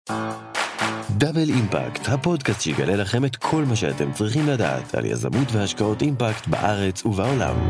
דאבל אימפקט, הפודקאסט שיגלה לכם את כל מה שאתם צריכים לדעת על יזמות והשקעות אימפקט בארץ ובעולם.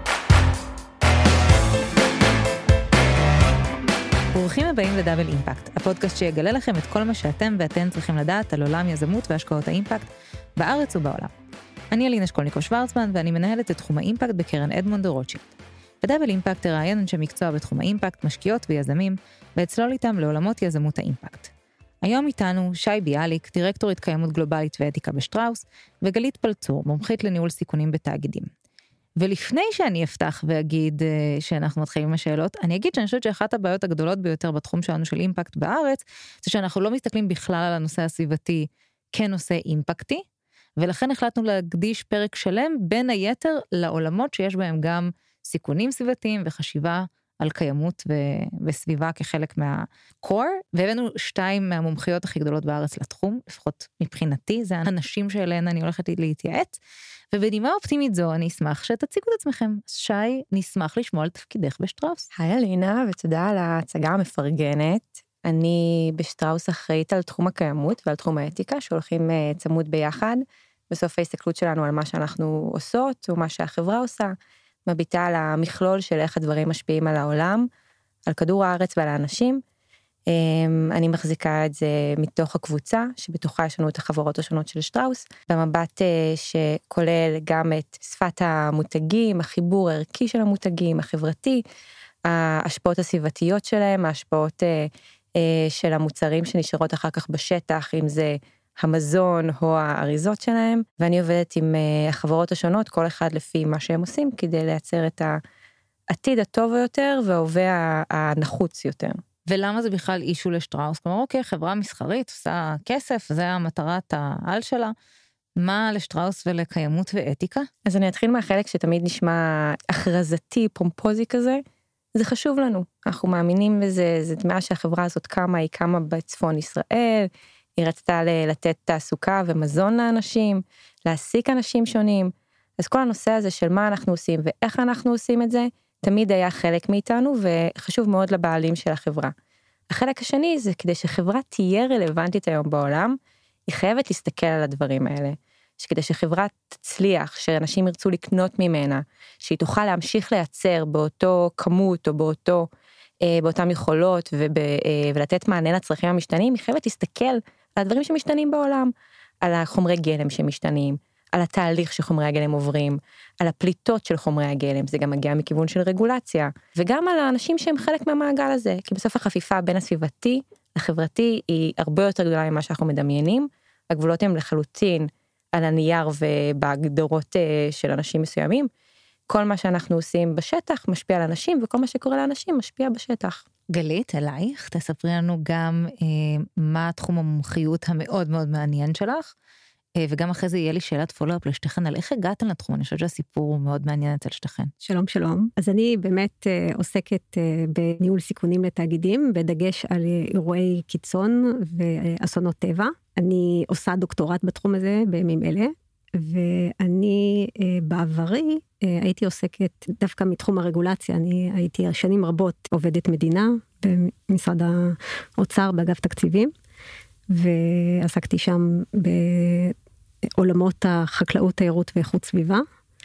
ברוכים הבאים לדאבל אימפקט, הפודקאסט שיגלה לכם את כל מה שאתם ואתן צריכים לדעת על עולם יזמות והשקעות האימפקט בארץ ובעולם. אני אלינה שקולניקוב-שוורצמן ואני מנהלת את תחום האימפקט בקרן אדמונד דה רוטשילד. בדאבל אימפקט תראיין אנשי מקצוע בתחום האימפקט, משקיעות ויזמים, ואצלול איתם לעולמות יזמות האימפקט. היום איתנו שי ביאליק, דירקטורית קיימות גלובלית ואתיקה בשטראוס, וגלית פלצור, מומחית לניהול סיכונים בתאגידים. ולפני שאני אפתח ואגיד שאנחנו מתחילים עם השאלות, אני אגיד שאני חושבת שאחת הבעיות הגדולות ביותר בתחום שלנו של אימפקט בארץ, זה שאנחנו לא מסתכלים בכלל על הנושא הסביבתי כנושא אימפקטי, ולכן החלטנו להקדיש פרק שלם בין היתר לעולמות שיש בהם גם סיכונים סביבתיים וחשיבה על קיימות וסביבה כחלק מהקור, והבאנו 2 מהמומחיות הכי גדולות בארץ לתחום, לפחות מבחינתי, זה הנשים שאליהן אני הולכת להתייעץ, ובנימה אופטימית זו אני אשמח שתציגו את עצמכם. שי, נשמח לשמוע על תפקידך בשטראוס. היי אלינה, ותודה על ההצגה המפרגנת. אני בשטראוס אחראית על תחום הקיימות ועל תחום האתיקה, שהולכים צמוד ביחד, בסוף ההסתכלות שלנו על מה שאנחנו עושות, ומה שהחברה עושה, מביטה על המכלול של איך הדברים משפיעים על העולם, על כדור הארץ ועל האנשים. אני מחזיקה את זה מתוך הקבוצה, שבתוכה יש לנו את החברות השונות של שטראוס, במבט שכולל גם את שפת המותגים, החיבור הערכי של המותגים, החברתי, ההשפעות הסביבתיות שלהם, ההשפעות של המוצרים שנשארות אחר כך בשטח, אם זה המזון או האריזות שלהם, ואני עובדת עם החברות השונות, כל אחד לפי מה שהם עושים, כדי לייצר את העתיד הטוב יותר, וההווה הנחוץ יותר. ולמה זה בכלל אישו לשטראוס? כלומר, אוקיי, חברה מסחרית, עושה כסף, זה המטרת העל שלה, מה לשטראוס ולקיימות ואתיקה? אז אני אתחיל מהחלק שתמיד נשמע הכרזתי, פומפוזי כזה, זה חשוב לנו, אנחנו מאמינים בזה, זה דמיה שהחברה הזאת קמה, היא קמה בצפון ישראל, היא רצתה לתת תעסוקה ומזון לאנשים, להעסיק אנשים שונים, אז כל הנושא הזה של מה אנחנו עושים ואיך אנחנו עושים את זה, תמיד היה חלק מאיתנו וחשוב מאוד לבעלים של החברה. החלק השני זה כדי שחברה תהיה רלוונטית היום בעולם, היא חייבת להסתכל על הדברים האלה, שכדי שחברה תצליח, שאנשים ירצו לקנות ממנה, שהיא תוכל להמשיך לייצר באותו כמות או באותם יכולות ולתת מענה לצרכים המשתנים, היא חייבת להסתכל על הדברים שמשתנים בעולם, על החומרי גלם שמשתנים, על התהליך שחומרי הגלם עוברים, על הפליטות של חומרי הגלם, זה גם מגיע מכיוון של רגולציה, וגם על האנשים שהם חלק מהמעגל הזה, כי בסוף החפיפה בין הסביבתי לחברתי היא הרבה יותר גדולה ממה שאנחנו מדמיינים, הגבולות הם לחלוטין על הנייר ובהגדרות של אנשים מסוימים, כל מה שאנחנו עושים בשטח משפיע על אנשים, וכל מה שקורה לאנשים משפיע בשטח. גלית, אלייך, תספרי לנו גם מה תחום המומחיות המאוד מאוד מעניין שלך, וגם אחרי זה יהיה לי שאלת פולו-אפ לשתכן, על איך הגעתן לתחום? אני חושבת שהסיפור הוא מאוד מעניין אצל שתכן. שלום, שלום. אז אני באמת עוסקת בניהול סיכונים לתאגידים, בדגש על אירועי קיצון ואסונות טבע. אני עושה דוקטורט בתחום הזה בימים אלה, ואני בעברי הייתי עוסקת דווקא מתחום הרגולציה, אני הייתי שנים רבות עובדת מדינה במשרד האוצר באגף תקציבים, ועסקתי שם בעולמות החקלאות, תיירות ואיכות סביבה,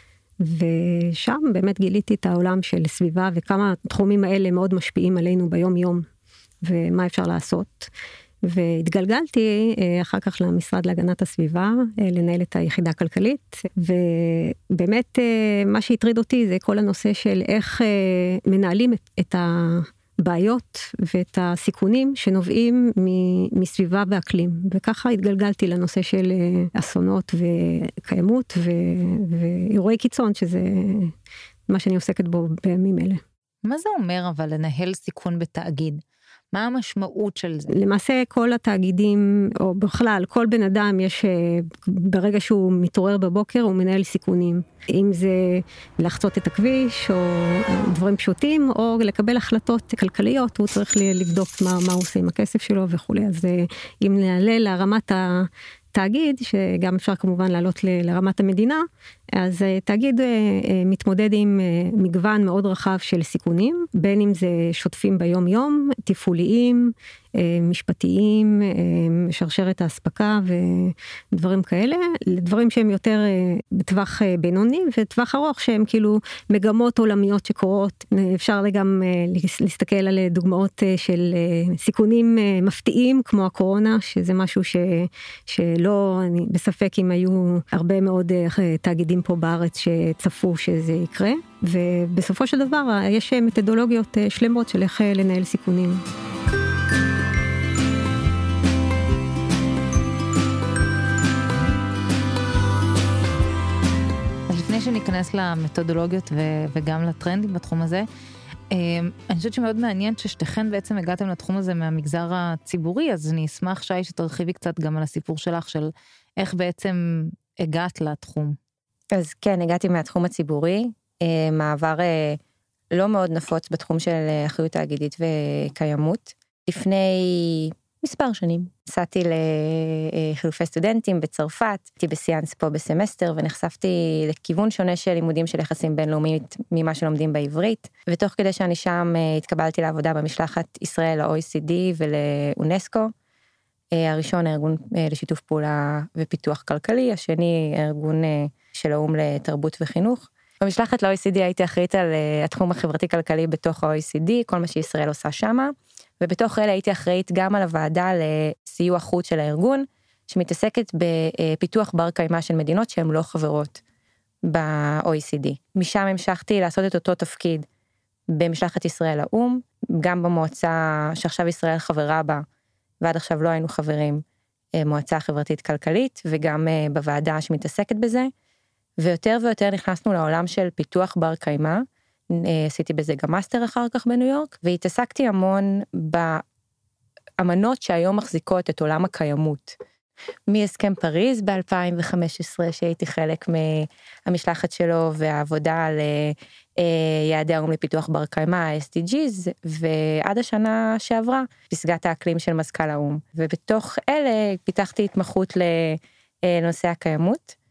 ושם באמת גיליתי את העולם של סביבה, וכמה התחומים האלה מאוד משפיעים עלינו ביום יום, ומה אפשר לעשות. והתגלגלתי אחר כך למשרד להגנת הסביבה, לנהל את היחידה הכלכלית, ובאמת מה שהטריד אותי זה כל הנושא של איך מנהלים את הבעיות ואת הסיכונים שנובעים מסביבה ואקלים, וככה התגלגלתי לנושא של אסונות וקיימות ואירועי קיצון, שזה מה שאני עוסקת בו בימים אלה. מה זה אומר אבל לנהל סיכון בתאגיד? מה המשמעות של זה? למעשה כל התאגידים, או בכלל, כל בן אדם יש, ברגע שהוא מתעורר בבוקר, הוא מנהל סיכונים. אם זה לחצות את הכביש, או דברים פשוטים, או לקבל החלטות כלכליות, הוא צריך לבדוק מה הוא עושה עם הכסף שלו וכו'. אז אם נעלה לרמת תאגיד, שגם אפשר כמובן לעלות לרמת המדינה, אז תאגיד מתמודד עם מגוון מאוד רחב של סיכונים, בין אם זה שוטפים ביום יום, תפעוליים, משפטיים, שרשרת האספקה ודברים כאלה, לדברים שהם יותר בטווח בינוני וטווח ארוך, שהם כאילו מגמות עולמיות שקורות. אפשר גם להסתכל על דוגמאות של סיכונים מפתיעים, כמו הקורונה, שזה משהו שלא, אני בספק אם היו הרבה מאוד תאגידים פה בארץ שצפו שזה יקרה, ובסופו של דבר יש מתודולוגיות שלמות של איך לנהל סיכונים. אז לפני שניכנס למתודולוגיות וגם לטרנדים בתחום הזה, אני חושבת שמאוד מעניין ששתיכן בעצם הגעתם לתחום הזה מהמגזר הציבורי, אז אני אשמח שי שתרחיבי קצת גם על הסיפור שלך, של איך בעצם הגעת לתחום. אז כן, הגעתי מהתחום הציבורי, מעבר לא מאוד נפוץ בתחום של אחריות תאגידית וקיימות. לפני מספר שנים, נסעתי לחילופי סטודנטים בצרפת, הייתי בסיאנס פה בסמסטר, ונחשפתי לכיוון שונה של לימודים של יחסים בינלאומית ממה שלומדים בעברית, ותוך כדי שאני שם התקבלתי לעבודה במשלחת ישראל ל-OECD ולאונסקו, הראשון הארגון לשיתוף פעולה ופיתוח כלכלי, השני הארגון של האו"ם לתרבות וחינוך. במשלחת ל-OECD הייתי אחראית על התחום החברתי-כלכלי בתוך ה-OECD, כל מה שישראל עושה שמה, ובתוך אלה הייתי אחראית גם על הוועדה לסיוע חוץ של הארגון, שמתעסקת בפיתוח בר קיימא של מדינות שהן לא חברות ב-OECD. משם המשכתי לעשות את אותו תפקיד במשלחת ישראל לאו"ם, גם במועצה שעכשיו ישראל חברה בה, ועד עכשיו לא היינו חברים, מועצה חברתית-כלכלית, וגם בוועדה שמתעסקת בזה, ויותר ויותר נכנסנו לעולם של פיתוח בר קיימא, עשיתי בזה גם מאסטר אחר כך בניו יורק, והתעסקתי המון באמנות שהיום מחזיקות את עולם הקיימות. מהסכם פריז ב-2015, שהייתי חלק מהמשלחת שלו, והעבודה על יעדי האו"ם לפיתוח בר קיימא, ה-SDGs, ועד השנה שעברה, פסגת האקלים של מזכ"ל האו"ם. ובתוך אלה פיתחתי התמחות לנושא הקיימות,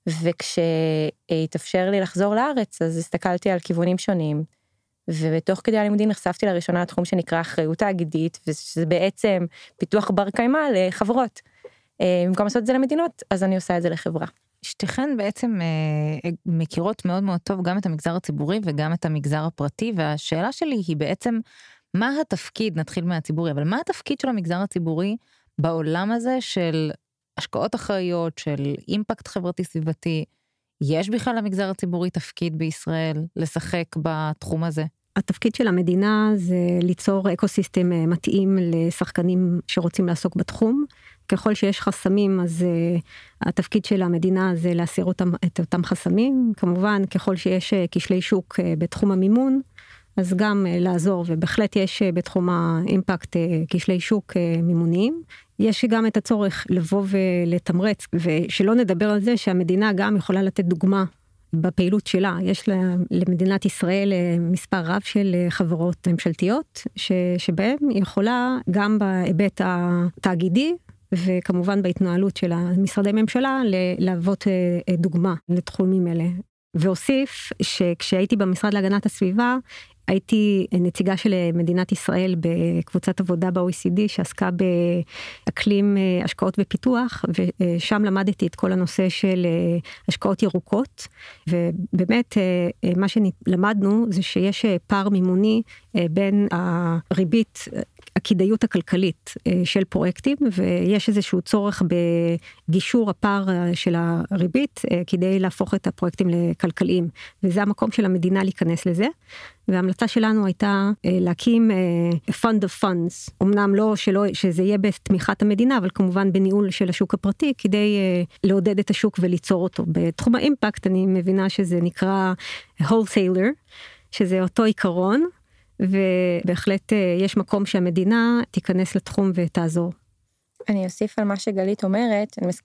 וכשהתאפשר לי לחזור לארץ, אז הסתכלתי על כיוונים שונים, ובתוך כדי הלימודים נחשפתי לראשונה לתחום שנקרא אחריות תאגידית, וזה בעצם פיתוח בר קיימא לחברות. במקום לעשות את זה למדינות, אז אני עושה את זה לחברה. שתיכן בעצם מכירות מאוד מאוד טוב גם את המגזר הציבורי וגם את המגזר הפרטי, והשאלה שלי היא בעצם, מה התפקיד, נתחיל מהציבורי, אבל מה התפקיד של המגזר הציבורי בעולם הזה של השקעות אחראיות, של אימפקט חברתי סביבתי? יש בכלל למגזר הציבורי תפקיד בישראל לשחק בתחום הזה? התפקיד של המדינה זה ליצור אקוסיסטם מתאים לשחקנים שרוצים לעסוק בתחום. ככל שיש חסמים, אז התפקיד של המדינה זה להסיר את אותם חסמים. כמובן, ככל שיש כשלי שוק בתחום המימון, אז גם לעזור, ובהחלט יש בתחום האימפקט כשלי שוק מימוניים. יש גם את הצורך לבוא ולתמרץ, ושלא נדבר על זה שהמדינה גם יכולה לתת דוגמה בפעילות שלה. יש למדינת ישראל מספר רב של חברות ממשלתיות, שבהם היא יכולה גם בהיבט התאגידי, וכמובן בהתנהלות של משרדי ממשלה, להוות דוגמה לתחומים אלה. והוסיף שכשהייתי במשרד להגנת הסביבה, הייתי נציגה של מדינת ישראל בקבוצת עבודה ב-OECD שעסקה באקלים השקעות ופיתוח, ושם למדתי את כל הנושא של השקעות ירוקות, ובאמת מה שלמדנו זה שיש פער מימוני בין הריבית, הכדאיות הכלכלית של פרויקטים, ויש איזשהו צורך בגישור הפער של הריבית כדי להפוך את הפרויקטים לכלכליים, וזה המקום של המדינה להיכנס לזה. וההמלצה שלנו הייתה להקים fund of funds, אמנם לא שזה יהיה בתמיכת המדינה, אבל כמובן בניהול של השוק הפרטי, כדי לעודד את השוק וליצור אותו. בתחום האימפקט אני מבינה שזה נקרא wholesaler, שזה אותו עיקרון, ובהחלט יש מקום שהמדינה תיכנס לתחום ותעזור. אני אוסיף על מה שגלית אומרת, אני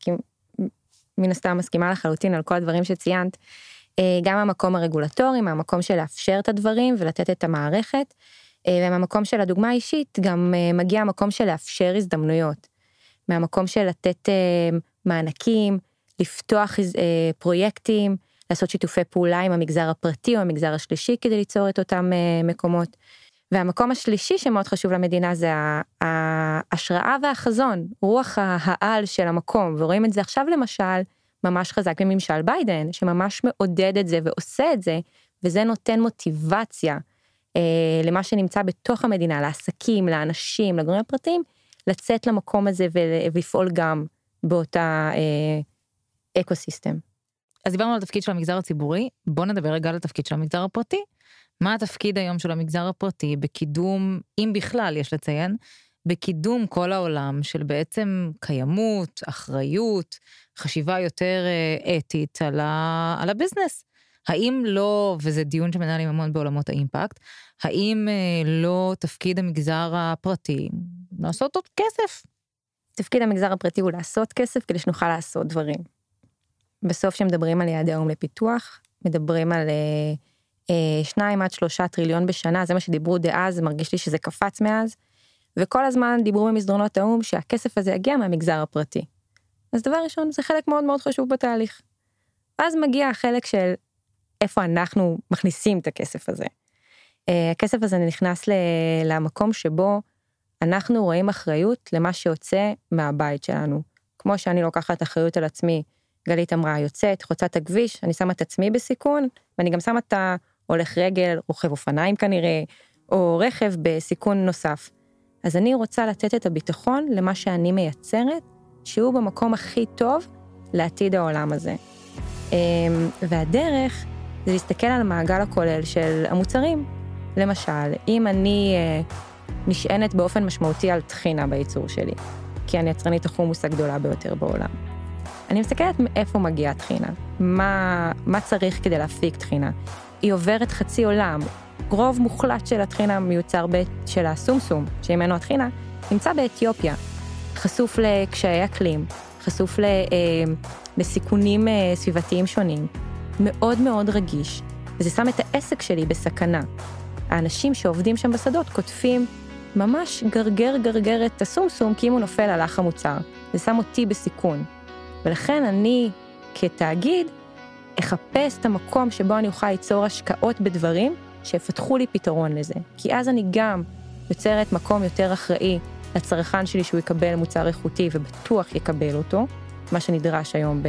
מן הסתם מסכימה לחלוטין על כל הדברים שציינת, גם המקום הרגולטורי, מהמקום של לאפשר את הדברים ולתת את המערכת, ומהמקום של הדוגמה האישית גם מגיע המקום של לאפשר הזדמנויות, מהמקום של לתת מענקים, לפתוח פרויקטים, לעשות שיתופי פעולה עם המגזר הפרטי או המגזר השלישי כדי ליצור את אותם מקומות, והמקום השלישי שמאוד חשוב למדינה זה ההשראה והחזון, רוח העל של המקום, ורואים את זה עכשיו למשל ממש חזק בממשל ביידן, שממש מעודד את זה ועושה את זה, וזה נותן מוטיבציה למה שנמצא בתוך המדינה, לעסקים, לאנשים, לגורמים הפרטיים, לצאת למקום הזה ולפעול גם באותה אקוסיסטם. אז דיברנו על התפקיד של המגזר הציבורי, בוא נדבר רגע על התפקיד של המגזר הפרטי. מה התפקיד היום של המגזר הפרטי בקידום, אם בכלל יש לציין, בקידום כל העולם של בעצם קיימות, אחריות, חשיבה יותר אתית על הביזנס. האם לא, וזה דיון שמנהלים המון בעולמות האימפקט, האם לא תפקיד המגזר הפרטי לעשות עוד כסף? תפקיד המגזר הפרטי הוא לעשות כסף כדי שנוכל לעשות דברים. בסוף שמדברים על יעדי האו"ם לפיתוח, מדברים על 2-3 טריליון בשנה, זה מה שדיברו דאז, זה מרגיש לי שזה קפץ מאז, וכל הזמן דיברו במסדרונות האו"ם שהכסף הזה יגיע מהמגזר הפרטי. אז דבר ראשון, זה חלק מאוד מאוד חשוב בתהליך. אז מגיע החלק של איפה אנחנו מכניסים את הכסף הזה. הכסף הזה נכנס למקום שבו אנחנו רואים אחריות למה שיוצא מהבית שלנו. כמו שאני לוקחת אחריות על עצמי, גלית אמרה, יוצאת, חוצה את הכביש, אני שמה את עצמי בסיכון, ואני גם שמה את הולך רגל, רוכב אופניים כנראה, או רכב בסיכון נוסף. אז אני רוצה לתת את הביטחון למה שאני מייצרת, שהוא במקום הכי טוב לעתיד העולם הזה. והדרך זה להסתכל על המעגל הכולל של המוצרים. למשל, אם אני נשענת באופן משמעותי על תחינה בייצור שלי, כי אני יצרנית החומוס הגדולה ביותר בעולם. אני מסתכלת מאיפה מגיעה תחינה, מה צריך כדי להפיק תחינה. היא עוברת חצי עולם, רוב מוחלט של התחינה מיוצר של הסומסום, שממנו התחינה, נמצא באתיופיה, חשוף לקשיי אקלים, חשוף לסיכונים סביבתיים שונים, מאוד מאוד רגיש, וזה שם את העסק שלי בסכנה. האנשים שעובדים שם בשדות כותבים ממש גרגר את הסומסום, כי אם הוא נופל הלך המוצר, זה שם אותי בסיכון. ולכן אני כתאגיד אחפש את המקום שבו אני אוכל ליצור השקעות בדברים שיפתחו לי פתרון לזה. כי אז אני גם יוצרת מקום יותר אחראי לצרכן שלי שהוא יקבל מוצר איכותי ובטוח יקבל אותו, מה שנדרש היום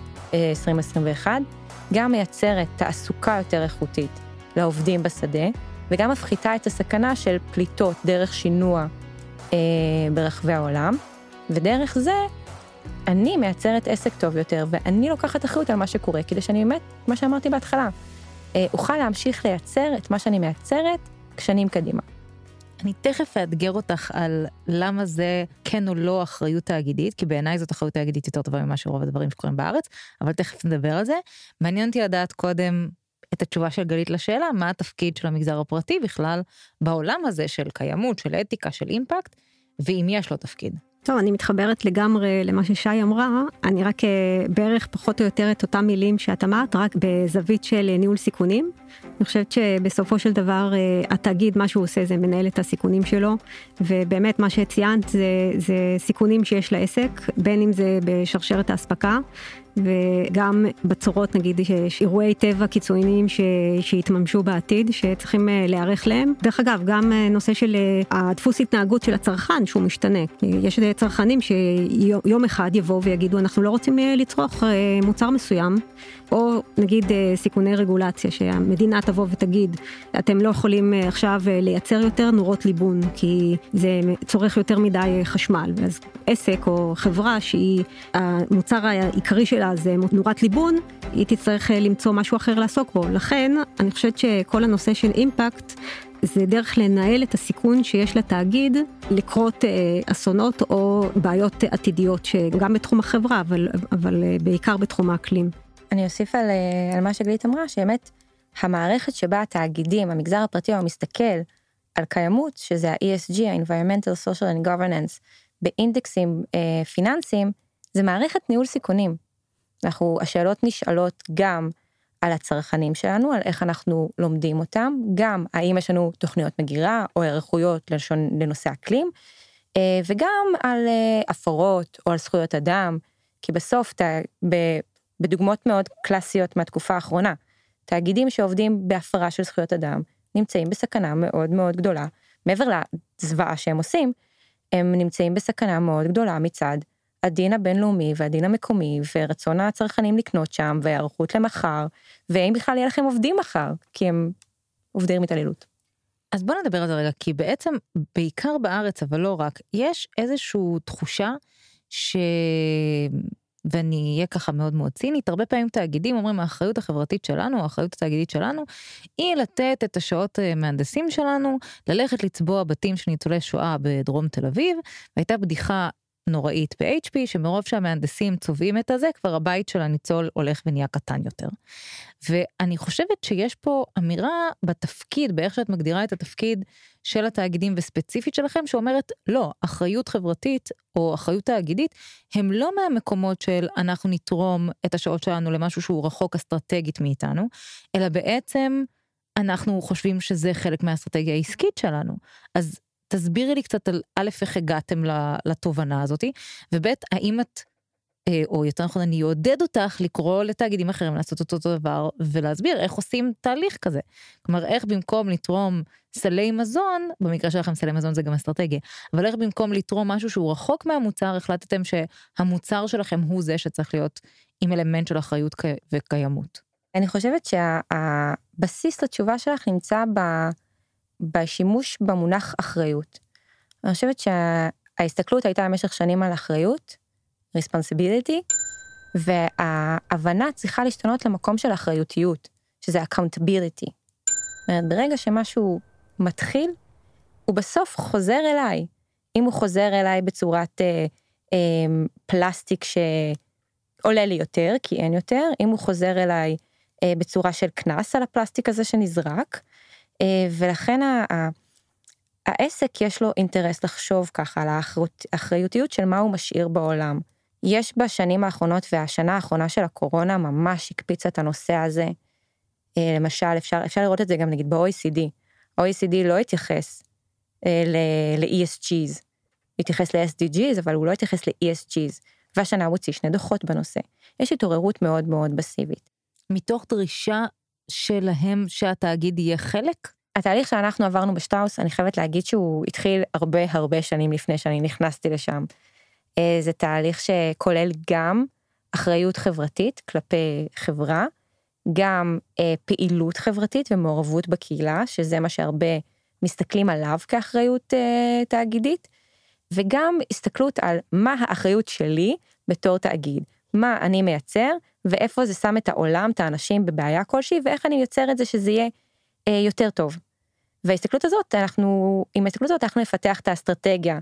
ב-2021, גם מייצרת תעסוקה יותר איכותית לעובדים בשדה, וגם מפחיתה את הסכנה של פליטות דרך שינוע ברחבי העולם, ודרך זה אני מייצרת עסק טוב יותר, ואני לוקחת אחריות על מה שקורה, כדי שאני באמת, מה שאמרתי בהתחלה, אוכל להמשיך לייצר את מה שאני מייצרת שנים קדימה. אני תכף אאתגר אותך על למה זה כן או לא אחריות תאגידית, כי בעיניי זאת אחריות תאגידית יותר טובה ממה שרוב הדברים שקורים בארץ, אבל תכף נדבר על זה. מעניין אותי לדעת קודם את התשובה של גלית לשאלה, מה התפקיד של המגזר הפרטי בכלל בעולם הזה של קיימות, של אתיקה, של אימפקט, ואם יש לו תפקיד. טוב, אני מתחברת לגמרי למה ששי אמרה, אני רק בערך פחות או יותר את אותם מילים שאת אמרת, רק בזווית של ניהול סיכונים. אני חושבת שבסופו של דבר התאגיד, מה שהוא עושה זה מנהל את הסיכונים שלו, ובאמת מה שציינת זה סיכונים שיש לעסק, בין אם זה בשרשרת ההספקה, וגם בצורות, נגיד, שיש אירועי טבע קיצוניים שיתממשו בעתיד, שצריכים להיערך להם. דרך אגב, גם נושא של הדפוס התנהגות של הצרכן, שהוא משתנה. יש צרכנים שיום אחד יבואו ויגידו, אנחנו לא רוצים לצרוך מוצר מסוים, או נגיד סיכוני רגולציה, שהמדינה תבוא ותגיד, אתם לא יכולים עכשיו לייצר יותר נורות ליבון, כי זה צורך יותר מדי חשמל. אז עסק או חברה שהיא, המוצר העיקרי שלה זה נורת ליבון, היא תצטרך למצוא משהו אחר לעסוק בו. לכן, אני חושבת שכל הנושא של אימפקט, זה דרך לנהל את הסיכון שיש לתאגיד, לקרות אסונות או בעיות עתידיות, שגם בתחום החברה, אבל בעיקר בתחום האקלים. אני אוסיף על מה שגלית אמרה, שבאמת המערכת שבה התאגידים, המגזר הפרטי, הוא מסתכל על קיימות, שזה ה-ESG, ה-Environmental, Social and Governance, באינדקסים פיננסיים, זה מערכת ניהול סיכונים. השאלות נשאלות גם על הצרכנים שלנו, על איך אנחנו לומדים אותם, גם האם יש לנו תוכניות מגירה או ערכויות לנושא אקלים, וגם על הפרות או על זכויות אדם, כי בסוף, בדוגמאות מאוד קלאסיות מהתקופה האחרונה, תאגידים שעובדים בהפרה של זכויות אדם, נמצאים בסכנה מאוד מאוד גדולה, מעבר לזוועה שהם עושים, הם נמצאים בסכנה מאוד גדולה מצד הדין הבינלאומי והדין המקומי, ורצון הצרכנים לקנות שם, והערכות למחר, ואם בכלל יהיה לכם עובדים מחר, כי הם עובדי מתעללות. אז בוא נדבר על זה רגע, כי בעצם, בעיקר בארץ, אבל לא רק, יש איזושהי תחושה ואני אהיה ככה מאוד מאוד צינית, הרבה פעמים תאגידים אומרים, האחריות החברתית שלנו, האחריות התאגידית שלנו, היא לתת את השעות מהנדסים שלנו, ללכת לצבוע בתים של ניצולי שואה בדרום תל אביב, והייתה בדיחה נוראית ב-HP, שמרוב שהמהנדסים צובעים את הזה, כבר הבית של הניצול הולך ונהיה קטן יותר. ואני חושבת שיש פה אמירה בתפקיד, באיך שאת מגדירה את התפקיד של התאגידים וספציפית שלכם, שאומרת, לא, אחריות חברתית או אחריות תאגידית, הם לא מהמקומות של אנחנו נתרום את השעות שלנו למשהו שהוא רחוק אסטרטגית מאיתנו, אלא בעצם אנחנו חושבים שזה חלק מהאסטרטגיה העסקית שלנו. אז תסבירי לי קצת על א', איך הגעתם לתובנה הזאת, וב', האם את, או יותר נכון, אני יעודד אותך לקרוא לתאגידים אחרים לעשות אותו דבר, ולהסביר איך עושים תהליך כזה. כלומר, איך במקום לתרום סלי מזון, במקרה שלכם סלי מזון זה גם אסטרטגיה, אבל איך במקום לתרום משהו שהוא רחוק מהמוצר, החלטתם שהמוצר שלכם הוא זה שצריך להיות עם אלמנט של אחריות וקיימות. אני חושבת שהבסיס לתשובה שלך נמצא בשימוש במונח אחריות. אני חושבת שההסתכלות הייתה במשך שנים על אחריות, responsibility, וההבנה צריכה להשתנות למקום של אחריותיות, שזה accountability. זאת אומרת, ברגע שמשהו מתחיל, הוא בסוף חוזר אליי. אם הוא חוזר אליי בצורת פלסטיק שעולה לי יותר, כי אין יותר, אם הוא חוזר אליי בצורה של כנס על הפלסטיק הזה שנזרק, ולכן העסק יש לו אינטרס לחשוב ככה על האחריותיות של מה הוא משאיר בעולם. יש בשנים האחרונות והשנה האחרונה של הקורונה ממש הקפיצה את הנושא הזה. למשל, אפשר לראות את זה גם נגיד ב-OECD. ה-OECD לא התייחס ל-ESGs, התייחס ל-SDGs, אבל הוא לא התייחס ל-ESGs, והשנה הוא הוציא 2 דוחות בנושא. יש התעוררות מאוד מאוד בסיבית. מתוך דרישה שלהם שהתאגיד יהיה חלק? התהליך שאנחנו עברנו בשטראוס, אני חייבת להגיד שהוא התחיל הרבה שנים לפני שאני נכנסתי לשם. זה תהליך שכולל גם אחריות חברתית כלפי חברה, גם פעילות חברתית ומעורבות בקהילה, שזה מה שהרבה מסתכלים עליו כאחריות תאגידית, וגם הסתכלות על מה האחריות שלי בתור תאגיד, מה אני מייצר, ואיפה זה שם את העולם, את האנשים בבעיה כלשהי, ואיך אני יוצר את זה שזה יהיה יותר טוב. וההסתכלות הזאת, עם ההסתכלות הזאת אנחנו נפתח את האסטרטגיה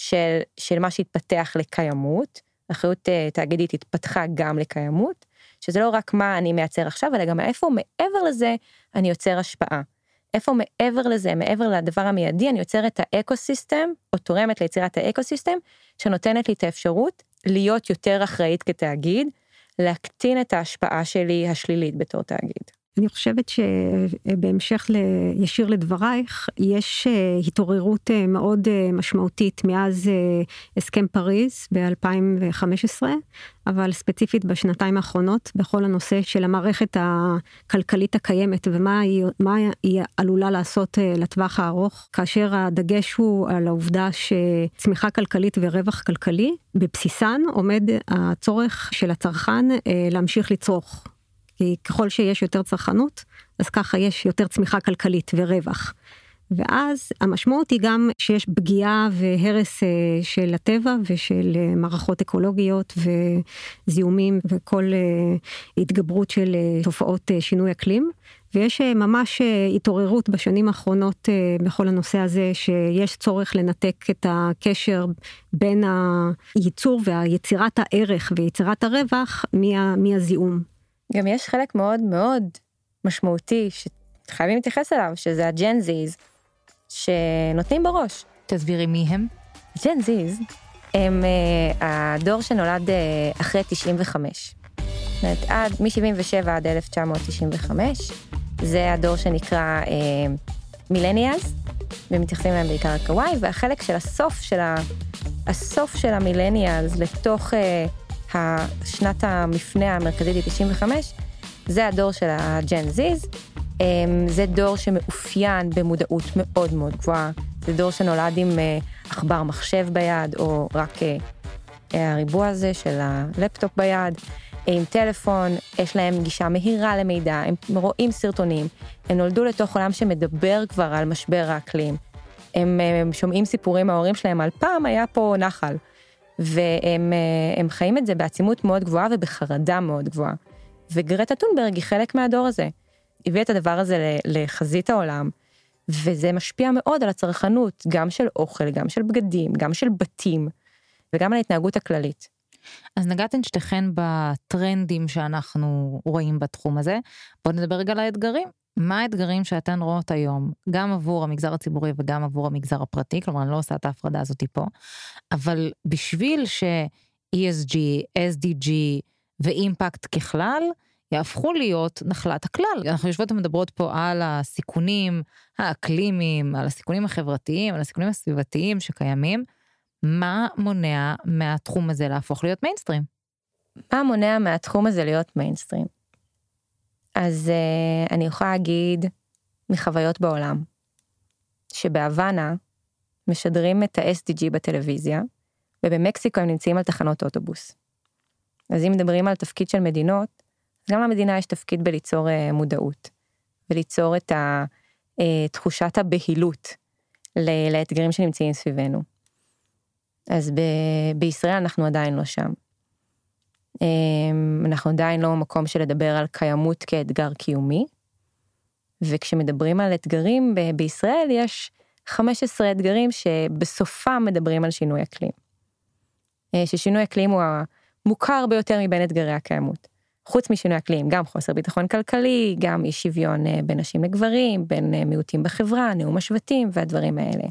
של מה שהתפתח לקיימות, אחריות תאגידית התפתחה גם לקיימות, שזה לא רק מה אני מייצר עכשיו, אלא גם איפה מעבר לזה אני יוצר השפעה. איפה מעבר לזה, מעבר לדבר המיידי, אני יוצר את האקוסיסטם, או תורמת ליצירת האקוסיסטם, שנותנת לי את האפשרות להיות יותר אחראית כתאגיד, להקטין את ההשפעה שלי השלילית בתור תאגיד. אני חושבת שבהמשך ישיר לדברייך, יש התעוררות מאוד משמעותית מאז הסכם פריז ב-2015, אבל ספציפית בשנתיים האחרונות, בכל הנושא של המערכת הכלכלית הקיימת, ומה היא עלולה לעשות לטווח הארוך, כאשר הדגש הוא על העובדה שצמיחה כלכלית ורווח כלכלי, בבסיסן עומד הצורך של הצרכן להמשיך לצרוך. כי ככל שיש יותר צרכנות, אז ככה יש יותר צמיחה כלכלית ורווח. ואז המשמעות היא גם שיש פגיעה והרס של הטבע ושל מערכות אקולוגיות וזיהומים וכל התגברות של תופעות שינוי אקלים. ויש ממש התעוררות בשנים האחרונות בכל הנושא הזה, שיש צורך לנתק את הקשר בין הייצור ויצירת הערך ויצירת הרווח מהזיהום. גם יש חלק מאוד מאוד משמעותי שחייבים להתייחס אליו, שזה הג'ן-זיז, שנותנים בראש. תסבירי מי הם? ג'ן-זיז הם הדור שנולד אחרי 95. זאת אומרת, מ-77 עד 1995, זה הדור שנקרא מילניאלס, ומתייחסים להם בעיקר הקוואי, והחלק של הסוף של המילניאלס לתוך שנת המפנה המרכזית היא 95, זה הדור של הג'ן-זיז, זה דור שמאופיין במודעות מאוד מאוד גבוהה, זה דור שנולד עם עכבר מחשב ביד, או רק הריבוע הזה של הלפטופ ביד, עם טלפון, יש להם גישה מהירה למידע, הם רואים סרטונים, הם נולדו לתוך עולם שמדבר כבר על משבר האקלים, הם שומעים סיפורים מההורים שלהם על פעם היה פה נחל, והם חיים את זה בעצימות מאוד גבוהה ובחרדה מאוד גבוהה. וגרטה טונברג היא חלק מהדור הזה. הביא את הדבר הזה לחזית העולם, וזה משפיע מאוד על הצרכנות, גם של אוכל, גם של בגדים, גם של בתים, וגם על ההתנהגות הכללית. אז נגעתן שתיכן בטרנדים שאנחנו רואים בתחום הזה. בואו נדבר רגע על האתגרים. מה האתגרים שאתן רואות היום, גם עבור המגזר הציבורי וגם עבור המגזר הפרטי, כלומר אני לא עושה את ההפרדה הזאת פה, אבל בשביל ש-ESG, SDG ואימפקט ככלל, יהפכו להיות נחלת הכלל. אנחנו יושבות ומדברות פה על הסיכונים האקלימיים, על הסיכונים החברתיים, על הסיכונים הסביבתיים שקיימים. מה מונע מהתחום הזה להפוך להיות מיינסטרים? מה מונע מהתחום הזה להיות מיינסטרים? אז אני יכולה להגיד מחוויות בעולם, שבהוואנה משדרים את ה-SDG בטלוויזיה, ובמקסיקו הם נמצאים על תחנות אוטובוס. אז אם מדברים על תפקיד של מדינות, גם למדינה יש תפקיד בליצור מודעות, וליצור את תחושת הבהילות לאתגרים שנמצאים סביבנו. אז בישראל אנחנו עדיין לא שם. אנחנו עדיין לא במקום של לדבר על קיימות כאתגר קיומי, וכשמדברים על אתגרים בישראל יש 15 אתגרים שבסופם מדברים על שינוי אקלים. ששינוי אקלים הוא המוכר ביותר מבין אתגרי הקיימות. חוץ משינוי אקלים, גם חוסר ביטחון כלכלי, גם אי שוויון בין נשים לגברים, בין מיעוטים בחברה, נאום השבטים והדברים האלה.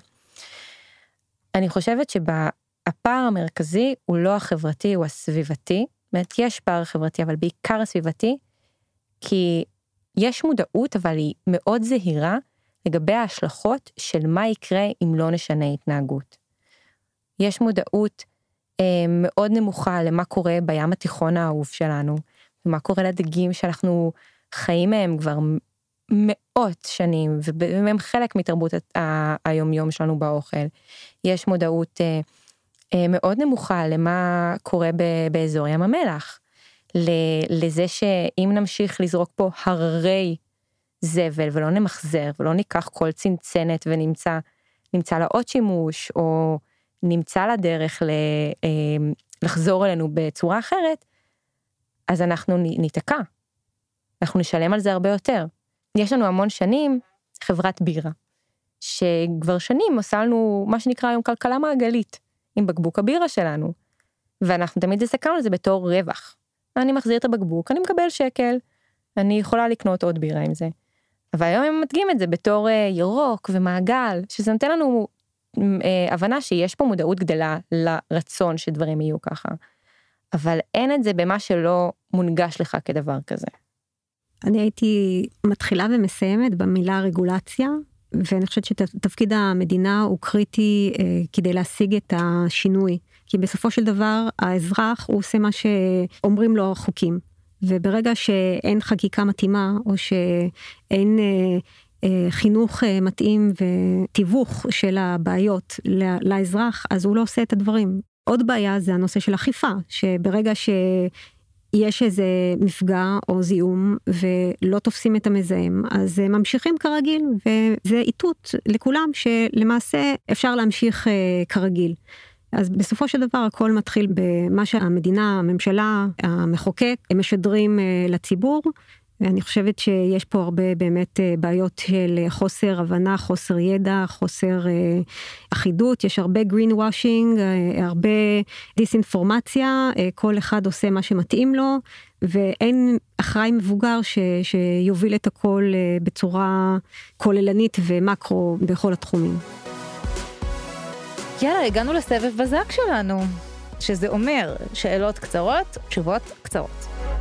אני חושבת שהפער המרכזי הוא לא החברתי, הוא הסביבתי, באמת יש פער חברתי, אבל בעיקר הסביבתי, כי יש מודעות, אבל היא מאוד זהירה, לגבי ההשלכות של מה יקרה אם לא נשנה התנהגות. יש מודעות מאוד נמוכה למה קורה בים התיכון האהוב שלנו, ומה קורה לדגים שאנחנו חיים מהם כבר מאות שנים, והם חלק מתרבות היומיום שלנו באוכל. יש מודעות מאוד נמוכה למה קורה באזור ים המלח, לזה שאם נמשיך לזרוק פה הררי זבל ולא נמחזר ולא ניקח כל צנצנת ונמצא לה עוד שימוש או נמצא לה דרך לחזור אלינו בצורה אחרת, אז אנחנו ניתקע, אנחנו נשלם על זה הרבה יותר. יש לנו המון שנים חברת בירה, שכבר שנים עושה לנו מה שנקרא היום כלכלה מעגלית, עם בקבוק הבירה שלנו, ואנחנו תמיד הסתכלנו על זה בתור רווח. אני מחזיר את הבקבוק, אני מקבל שקל, אני יכולה לקנות עוד בירה עם זה. אבל היום הם מדגים את זה בתור ירוק ומעגל, שזה נותן לנו הבנה שיש פה מודעות גדלה לרצון שדברים יהיו ככה. אבל אין את זה במה שלא מונגש לך כדבר כזה. אני הייתי מתחילה ומסיימת במילה רגולציה, ואני חושבת שתפקיד המדינה הוא קריטי כדי להשיג את השינוי, כי בסופו של דבר האזרח הוא עושה מה שאומרים לו החוקים, וברגע שאין חקיקה מתאימה, או שאין חינוך מתאים ותיווך של הבעיות לאזרח, אז הוא לא עושה את הדברים. עוד בעיה זה הנושא של אכיפה, שברגע שיש איזה מפגע או זיהום ולא תופסים את המזהם, אז ממשיכים כרגיל, וזה איתות לכולם שלמעשה אפשר להמשיך כרגיל. אז בסופו של דבר הכל מתחיל במה שהמדינה, הממשלה, המחוקק, הם משדרים לציבור, ואני חושבת שיש פה הרבה באמת בעיות של חוסר הבנה, חוסר ידע, חוסר אחידות, יש הרבה green washing, הרבה דיסאינפורמציה, כל אחד עושה מה שמתאים לו, ואין אחראי מבוגר שיוביל את הכל בצורה כוללנית ומקרו בכל התחומים. יאללה, הגענו לסבב בזק שלנו, שזה אומר שאלות קצרות, תשובות קצרות.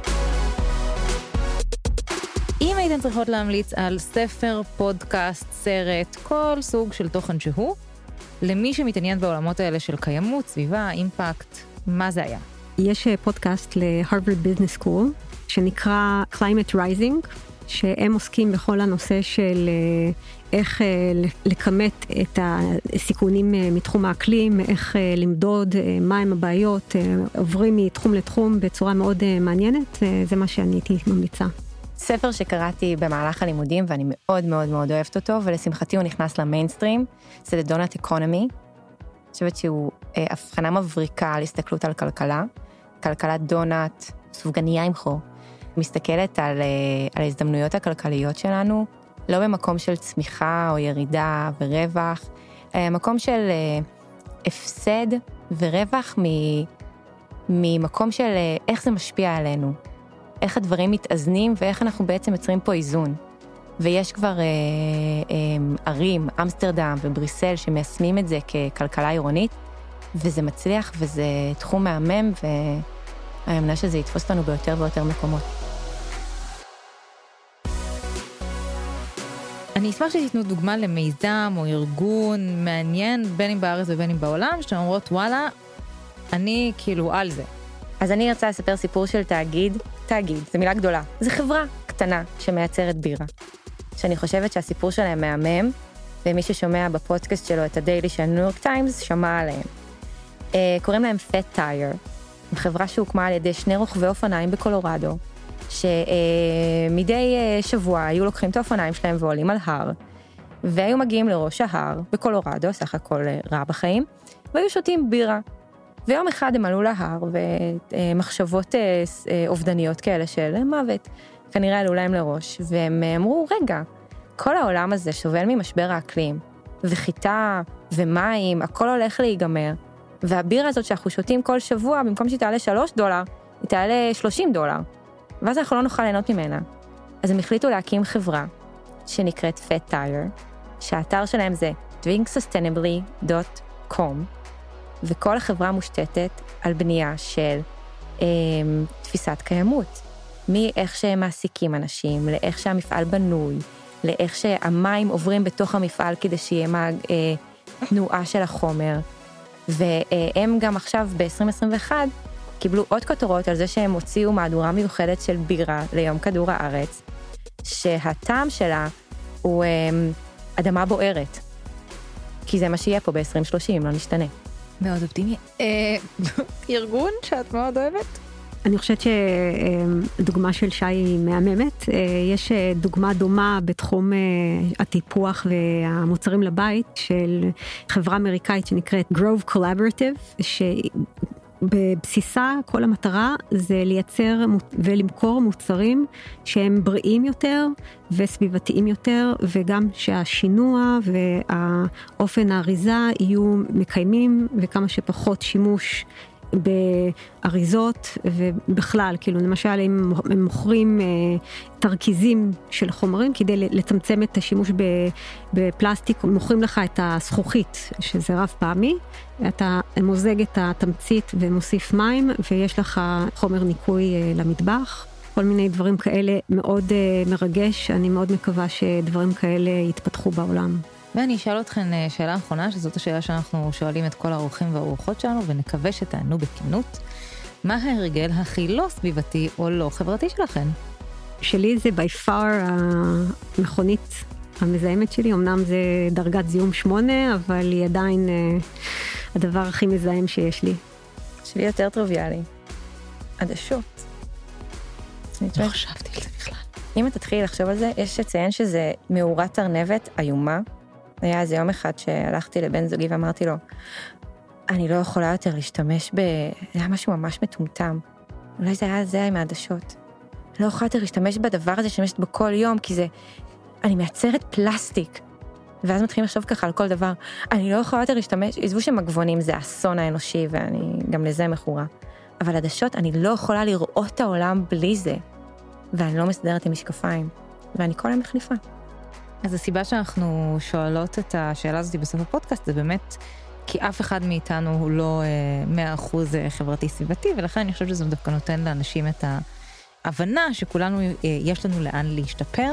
אם הייתן צריכות להמליץ על ספר, פודקאסט, סרט, כל סוג של תוכן שהוא, למי שמתעניין בעולמות האלה של קיימות, סביבה, אימפקט, מה זה היה? יש פודקאסט להרווארד ביזנס סקול, שנקרא Climate Rising, שהם עוסקים בכל הנושא של איך לכמת את הסיכונים מתחום האקלים, איך למדוד מהם הבעיות, עוברים מתחום לתחום בצורה מאוד מעניינת, זה מה שאני הייתי ממליצה. ספר שקראתי במהלך הלימודים, ואני מאוד מאוד מאוד אוהבת אותו, ולשמחתי הוא נכנס למיינסטרים, זה The Donut Economy. אני חושבת שהוא הבחנה מבריקה על הסתכלות על כלכלה, כלכלת דונט, סופגניה עם חור, מסתכלת על ההזדמנויות הכלכליות שלנו, לא במקום של צמיחה או ירידה ורווח, מקום של הפסד ורווח ממקום של איך זה משפיע עלינו, איך הדברים מתאזנים ואיך אנחנו בעצם יוצרים פה איזון. ויש כבר ערים, אמסטרדם ובריסל שמיישמים את זה ככלכלה עירונית, וזה מצליח וזה תחום מהמם, והאמונה שזה יתפוס אותנו ביותר ויותר מקומות. אני אשמח שתיתנו דוגמה למיזם או ארגון מעניין, בין אם בארץ ובין אם בעולם, שאתם אומרות, וואלה, אני כאילו על זה. אז אני רוצה לספר סיפור של תאגיד, זו מילה גדולה, זו חברה קטנה שמייצרת בירה, שאני חושבת שהסיפור שלהם מהמם, ומי ששומע בפודקאסט שלו את הדיילי של ניו יורק טיימס, שמע עליהם. קוראים להם Fat Tire, חברה שהוקמה על ידי 2 רוכבי אופניים בקולורדו, שמדי שבוע היו לוקחים את האופניים שלהם ועולים על הר, והיו מגיעים לראש ההר בקולורדו, סך הכל רע בחיים, והיו שותים בירה. ויום אחד הם עלו להר, ומחשבות אובדניות כאלה של מוות, כנראה עלו להם לראש, והם אמרו, רגע, כל העולם הזה שובל ממשבר האקלים, וחיטה ומים, הכל הולך להיגמר, והבירה הזאת שאנחנו שותים כל שבוע, במקום שהיא תעלה $3, היא תעלה $30, ואז אנחנו לא נוכל ליהנות ממנה. אז הם החליטו להקים חברה, שנקראת Fat Tire, שהאתר שלהם זה drinksustainably.com, וכל החברה מושתתת על בנייה של תפיסת קיימות. מאיך שהם מעסיקים אנשים, לאיך שהמפעל בנוי, לאיך שהמים עוברים בתוך המפעל כדי שיהיה תנועה של החומר. והם גם עכשיו ב-2021 קיבלו עוד כותרות על זה שהם הוציאו מהדורה מיוחדת של בירה ליום כדור הארץ, שהטעם שלה הוא אדמה בוערת. כי זה מה שיהיה פה ב-2030, לא נשתנה. מאוד אופטימי. ארגון שאת מאוד אוהבת? אני חושבת שדוגמה של שי היא מהממת. יש דוגמה דומה בתחום הטיפוח והמוצרים לבית של חברה אמריקאית שנקראת Grove Collaborative, שבבסיסה כל המטרה זה לייצר ולמכור מוצרים שהם בריאים יותר וסביבתיים יותר, וגם שהשינוע והאופן האריזה יהיו מקיימים, וכמה שפחות שימוש באריזות ובכלל, כאילו למשל הם מוכרים תרכיזים של חומרים כדי לצמצם את השימוש בפלסטיק, מוכרים לך את הזכוכית שזה רב פעמי, אתה מוזג את התמצית ומוסיף מים ויש לך חומר ניקוי למטבח, כל מיני דברים כאלה מאוד מרגש, אני מאוד מקווה שדברים כאלה יתפתחו בעולם. ואני אשאל אתכן שאלה אחרונה, שזאת השאלה שאנחנו שואלים את כל האורחים והאורחות שלנו, ונקווה שתענו בכנות. מה ההרגל הכי לא סביבתי או לא חברתי שלכן? שלי זה by far המכונית המזהמת שלי, אמנם זה דרגת זיהום 8, אבל היא עדיין הדבר הכי מזהם שיש לי. שלי יותר טריוויאלי. עדשות. לא חשבתי על זה בכלל. אם את תתחילי לחשוב על זה, יש לציין שזה מאורת ארנבת איומה. היה איזה יום אחד שהלכתי לבן זוגי ואמרתי לו, אני לא יכולה יותר להשתמש זה היה משהו ממש מטומטם. אולי זה היה זה עם העדשות. אני לא יכולה יותר להשתמש בדבר הזה שמשת בכל יום, כי זה, אני מייצרת פלסטיק. ואז מתחילים לחשוב ככה על כל דבר. אני לא יכולה יותר להשתמש, עזבו שמגבונים זה האסון האנושי, ואני גם לזה מכורה. אבל עדשות, אני לא יכולה לראות את העולם בלי זה. ואני לא מסדרת עם משקפיים. ואני כל היום מחליפה. אז הסיבה שאנחנו שואלות את השאלה הזאת בסוף הפודקאסט, זה באמת כי אף אחד מאיתנו הוא לא 100% חברתי סביבתי, ולכן אני חושבת שזה דווקא נותן לאנשים את ההבנה שכולנו יש לנו לאן להשתפר,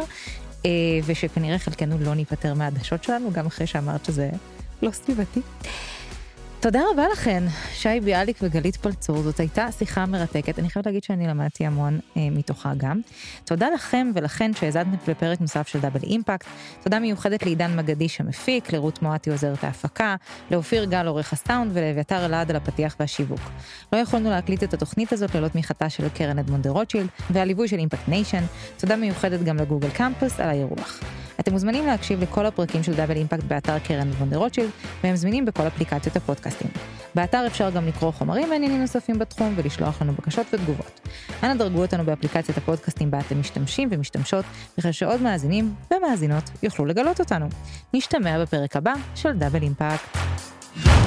ושכנראה חלקנו לא ניפטר מהעדשות שלנו, גם אחרי שאמרת שזה לא סביבתי. תודה רבה לכן, שי ביאליק וגלית פלצור, זאת הייתה שיחה מרתקת, אני חייבת להגיד שאני למדתי המון מתוכה גם. תודה לכם ולכן שהזדתם לפרק נוסף של דאבל אימפקט, תודה מיוחדת לעידן מגדיש המפיק, לרות מואטי עוזרת ההפקה, לאופיר גל עורך הסאונד ולאביתר אלעד על הפתיח והשיווק. לא יכולנו להקליט את התוכנית הזאת ללא תמיכתה של קרן אדמונד דה רוטשילד והליווי של אימפקט ניישן, תודה מיוחדת גם לגוגל קמפוס על האירוח. אתם מוזמנים להקשיב לכל הפרקים של דאבל אימפקט באתר קרן אדמונד דה רוטשילד, והם זמינים בכל אפליקציות הפודקאסטים. באתר אפשר גם לקרוא חומרים ועניינים נוספים בתחום ולשלוח לנו בקשות ותגובות. אנא דרגו אותנו באפליקציית הפודקאסטים בה אתם משתמשים ומשתמשות, בכדי שעוד מאזינים ומאזינות יוכלו לגלות אותנו. נשתמע בפרק הבא של דאבל אימפקט.